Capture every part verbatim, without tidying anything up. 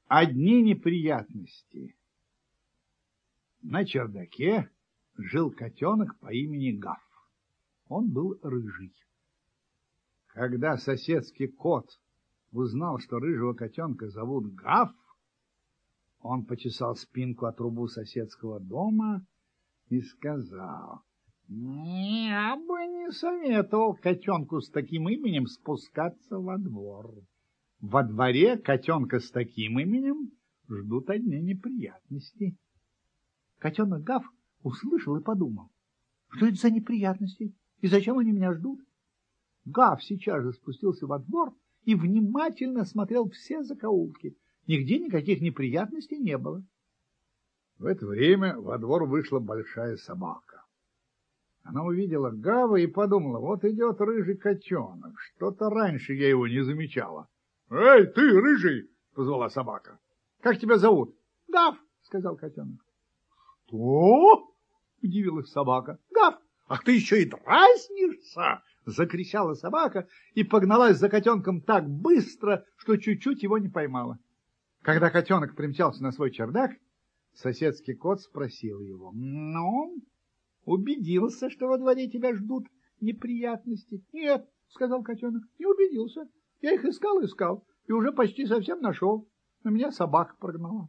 Одни неприятности. На чердаке жил котенок по имени Гав. Он был рыжий. Когда соседский кот узнал, что рыжего котенка зовут Гав, он почесал спинку от трубу соседского дома и сказал: «Я бы не советовал котенку с таким именем спускаться во двор. Во дворе котенка с таким именем ждут одни неприятности». Котенок Гав услышал и подумал: что это за неприятности и зачем они меня ждут? Гав сейчас же спустился во двор и внимательно смотрел все закоулки. Нигде никаких неприятностей не было. В это время во двор вышла большая собака. Она увидела Гава и подумала: вот идет рыжий котенок, что-то раньше я его не замечала. — Эй, ты, рыжий! — позвала собака. — Как тебя зовут? — Гав, — сказал котенок. — Что? — удивилась собака. — Гав! Ах, ты еще и дразнишься! — закричала собака и погналась за котенком так быстро, что чуть-чуть его не поймала. Когда котенок примчался на свой чердак, соседский кот спросил его: — Ну, убедился, что во дворе тебя ждут неприятности? — Нет, — сказал котенок, — не убедился. Я их искал, искал, и уже почти совсем нашел, но меня собака прогнала.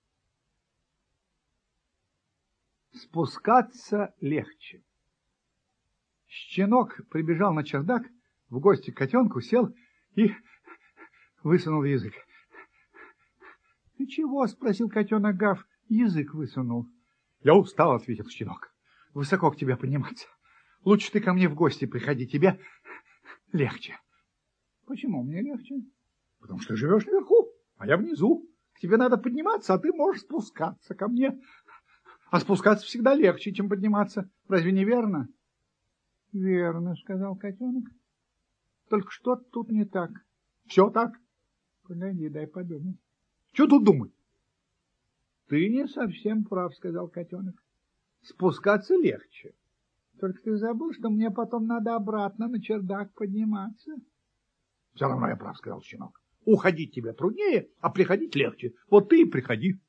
Спускаться легче. Щенок прибежал на чердак в гости к котенку, сел и высунул язык. — Ты чего? — спросил котенок Гав. Язык высунул. — Я устал, — ответил щенок. — Высоко к тебе подниматься. Лучше ты ко мне в гости приходи, тебе легче. — Почему мне легче? — Потому что живешь наверху, а я внизу. К тебе надо подниматься, а ты можешь спускаться ко мне. А спускаться всегда легче, чем подниматься. Разве не верно? — Верно, — сказал котенок. — Только что тут не так. — Все так. — Погоди, дай подумать. — Что тут думать? — Ты не совсем прав, — сказал котенок. — Спускаться легче. Только ты забыл, что мне потом надо обратно на чердак подниматься. — Все равно я прав, — сказал щенок. — Уходить тебе труднее, а приходить легче. Вот ты и приходи.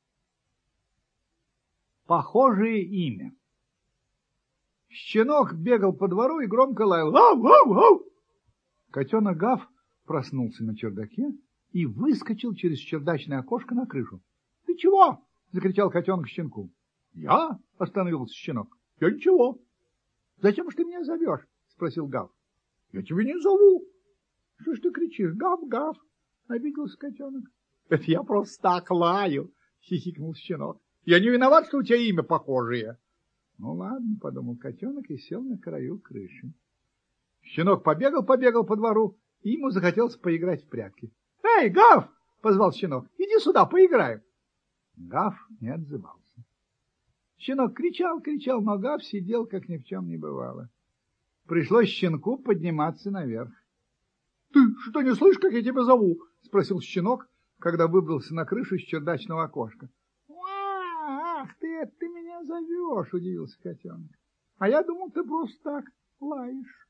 Похожее имя. Щенок бегал по двору и громко лаял: «Ау, ау, ау!» Котенок Гав проснулся на чердаке и выскочил через чердачное окошко на крышу. — Ты чего? — закричал котенок щенку. — Я? — остановился щенок. — Я ничего. — Зачем же ты меня зовешь? — спросил Гав. — Я тебя не зову. — Что ж ты кричишь? Гав, Гав! — обиделся котенок. — Это я просто так лаю, — хихикнул щенок. — Я не виноват, что у тебя имя похожее. — Ну ладно, — подумал котенок и сел на краю крыши. Щенок побегал-побегал по двору, и ему захотелось поиграть в прятки. — Эй, Гав! — позвал щенок. — Иди сюда, поиграем. Гав не отзывался. Щенок кричал-кричал, но Гав сидел, как ни в чем не бывало. Пришлось щенку подниматься наверх. — Ты что, не слышишь, как я тебя зову? — спросил щенок, когда выбрался на крышу с чердачного окошка. — Ах ты, ты меня зовешь, — удивился котенок. — А я думал, ты просто так лаешь.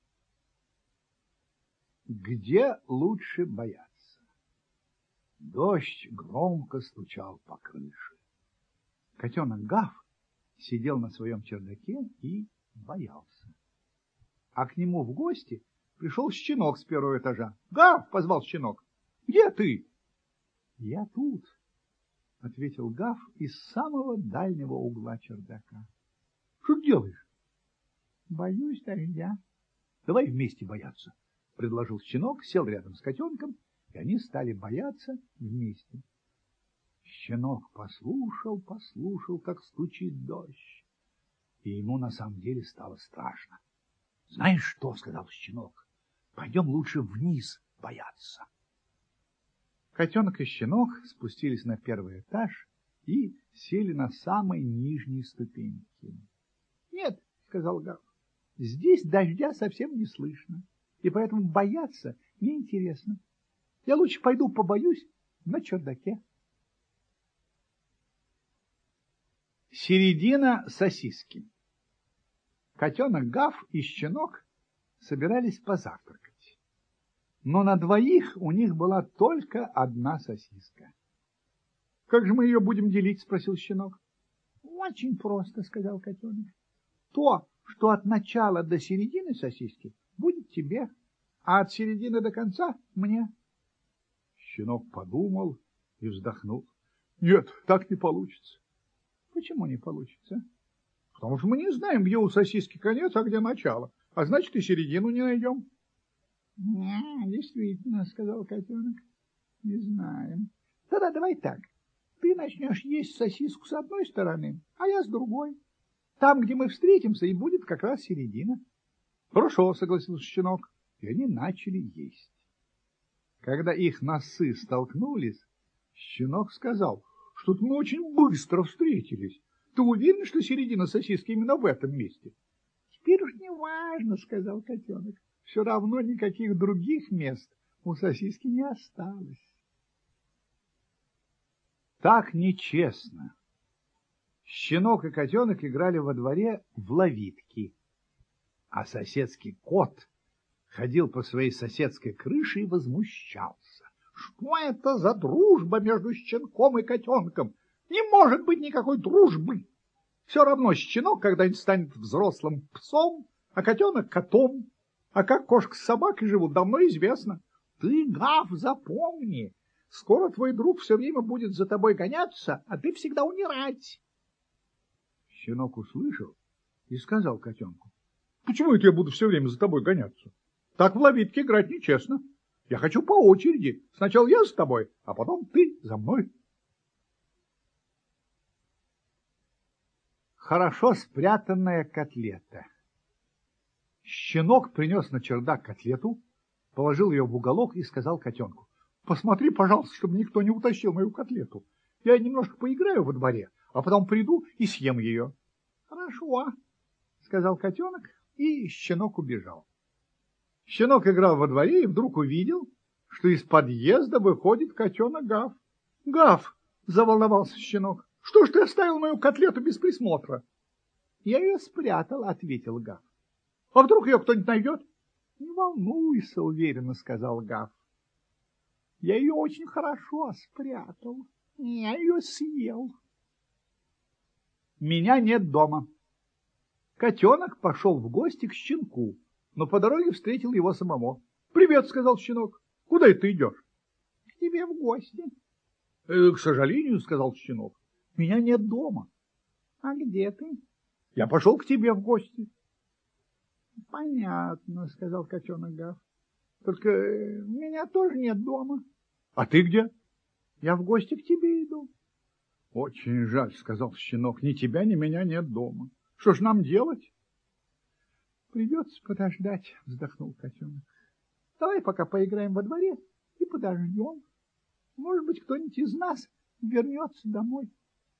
Где лучше бояться? Дождь громко стучал по крыше. Котенок Гав сидел на своем чердаке и боялся. А к нему в гости пришел щенок с первого этажа. — Гав! — позвал щенок. — Где ты? — Я тут, — ответил Гав из самого дальнего угла чердака. — Что ты делаешь? — Боюсь дождя. — Давай вместе бояться, — предложил щенок, сел рядом с котенком, и они стали бояться вместе. Щенок послушал, послушал, как стучит дождь, и ему на самом деле стало страшно. — Знаешь что? — сказал щенок. — Пойдем лучше вниз бояться. Котенок и щенок спустились на первый этаж и сели на самой нижней ступеньке. — Нет, — сказал Гав, — здесь дождя совсем не слышно, и поэтому бояться неинтересно. Я лучше пойду побоюсь на чердаке. Середина сосиски. Котенок Гав и щенок собирались позавтракать, но на двоих у них была только одна сосиска. Как же мы ее будем делить? — спросил щенок. — Очень просто, — сказал котенок. — То, что от начала до середины сосиски, будет тебе, а от середины до конца — мне. Щенок подумал и вздохнул. — Нет, так не получится. — Почему не получится? — Потому что мы не знаем, где у сосиски конец, а где начало, а значит, и середину не найдем. — Действительно, — сказал котенок, — не знаем. — Тогда давай так. Ты начнешь есть сосиску с одной стороны, а я с другой. Там, где мы встретимся, и будет как раз середина. — Хорошо, — согласился щенок, и они начали есть. Когда их носы столкнулись, щенок сказал: — Что-то мы очень быстро встретились. Ты уверен, что середина сосиски именно в этом месте? — Теперь уж не важно, — сказал котенок. — Все равно никаких других мест у сосиски не осталось. Так нечестно. Щенок и котенок играли во дворе в ловитки, а соседский кот ходил по своей соседской крыше и возмущался. Что это за дружба между щенком и котенком? Не может быть никакой дружбы. Все равно щенок когда-нибудь станет взрослым псом, а котенок — котом. А как кошка с собакой живут, давно известно. Ты, Гав, запомни, скоро твой друг все время будет за тобой гоняться, а ты всегда умирать. Щенок услышал и сказал котенку: — Почему это я буду все время за тобой гоняться? Так в ловитке играть нечестно. Я хочу по очереди. Сначала я за тобой, а потом ты за мной. Хорошо спрятанная котлета. Щенок принес на чердак котлету, положил ее в уголок и сказал котенку: — Посмотри, пожалуйста, чтобы никто не утащил мою котлету. Я немножко поиграю во дворе, а потом приду и съем ее. — Хорошо, — сказал котенок, и щенок убежал. Щенок играл во дворе и вдруг увидел, что из подъезда выходит котенок Гав. — Гав! — заволновался щенок. — Что ж ты оставил мою котлету без присмотра? — Я ее спрятал, — ответил Гав. — А вдруг ее кто-нибудь найдет? — Не волнуйся, — уверенно сказал Гав. — Я ее очень хорошо спрятал. Я ее съел. Меня нет дома. Котенок пошел в гости к щенку, но по дороге встретил его самого. — Привет, — сказал щенок. — Куда это ты идешь? — К тебе в гости. «Э, — К сожалению, — сказал щенок, — меня нет дома. — А где ты? — Я пошел к тебе в гости. — Понятно, — сказал котенок Гав. — Только меня тоже нет дома. — А ты где? — Я в гости к тебе иду. — Очень жаль, — сказал щенок, — ни тебя, ни меня нет дома. Что ж нам делать? — Придется подождать, — вздохнул котенок. — Давай пока поиграем во дворе и подождем. Может быть, кто-нибудь из нас вернется домой.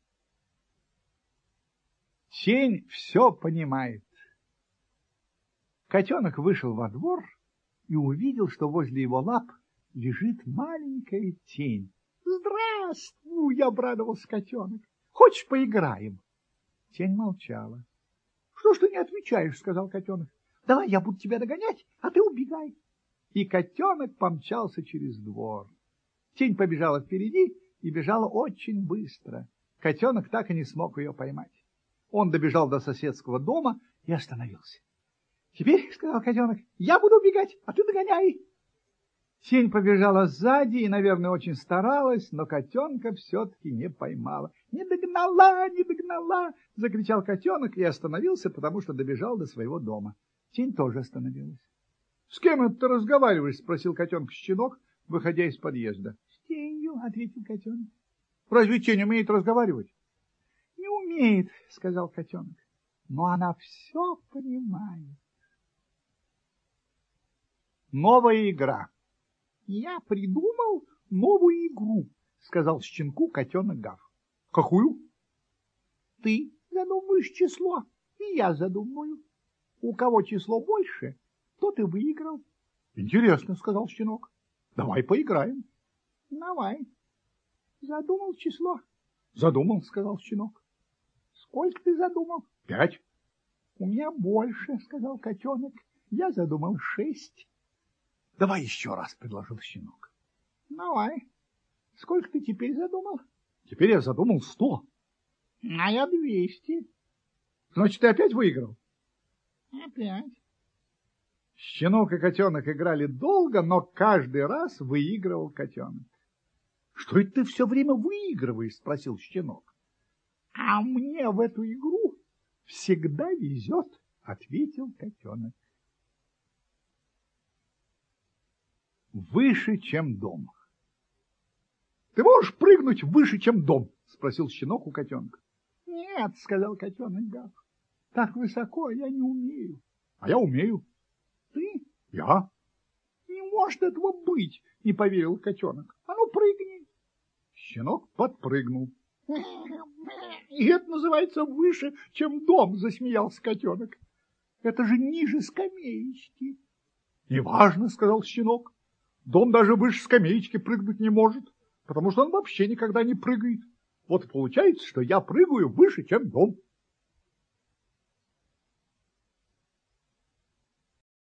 Тень все понимает. Котенок вышел во двор и увидел, что возле его лап лежит маленькая тень. — Здравствуй! — обрадовался котенок. — Хочешь, поиграем? Тень молчала. — Что ж ты не отвечаешь? — сказал котенок. — Давай я буду тебя догонять, а ты убегай. И котенок помчался через двор. Тень побежала впереди и бежала очень быстро. Котенок так и не смог ее поймать. Он добежал до соседского дома и остановился. — Теперь, — сказал котенок, — я буду убегать, а ты догоняй. Тень побежала сзади и, наверное, очень старалась, но котенка все-таки не поймала. — Не догнала, не догнала! — закричал котенок и остановился, потому что добежал до своего дома. Тень тоже остановилась. — С кем это ты разговариваешь? — спросил котенка щенок, выходя из подъезда. — С тенью, — ответил котенок. — Разве тень умеет разговаривать? — Не умеет, — сказал котенок, — но она все понимает. Новая игра. — Я придумал новую игру, — сказал щенку котенок Гав. — Какую? — Ты задумаешь число, и я задумаю. У кого число больше, тот и выиграл. — Интересно, — сказал щенок. — Давай поиграем. — Давай. Задумал число? — Задумал, — сказал щенок. — Сколько ты задумал? — Пять. — У меня больше, — сказал котенок. Я задумал шесть. — Давай еще раз, — предложил щенок. — Давай. Сколько ты теперь задумал? — Теперь я задумал сто. А я двести. Значит, ты опять выиграл? Опять. Щенок и котенок играли долго, но каждый раз выигрывал котенок. — Что это ты все время выигрываешь? — спросил щенок. — А мне в эту игру всегда везет, — ответил котенок. Выше, чем дом. — Ты можешь прыгнуть выше, чем дом? — спросил щенок у котенка. — Нет, — сказал котенок Гав, — так высоко я не умею. — А я умею. — Ты? — Я. — Не может этого быть, — не поверил котенок. — А ну, прыгни. Щенок подпрыгнул. — И это называется выше, чем дом, — засмеялся котенок. — Это же ниже скамеечки. — Неважно, — сказал щенок. Дом даже выше скамеечки прыгнуть не может, потому что он вообще никогда не прыгает. Вот и получается, что я прыгаю выше, чем дом.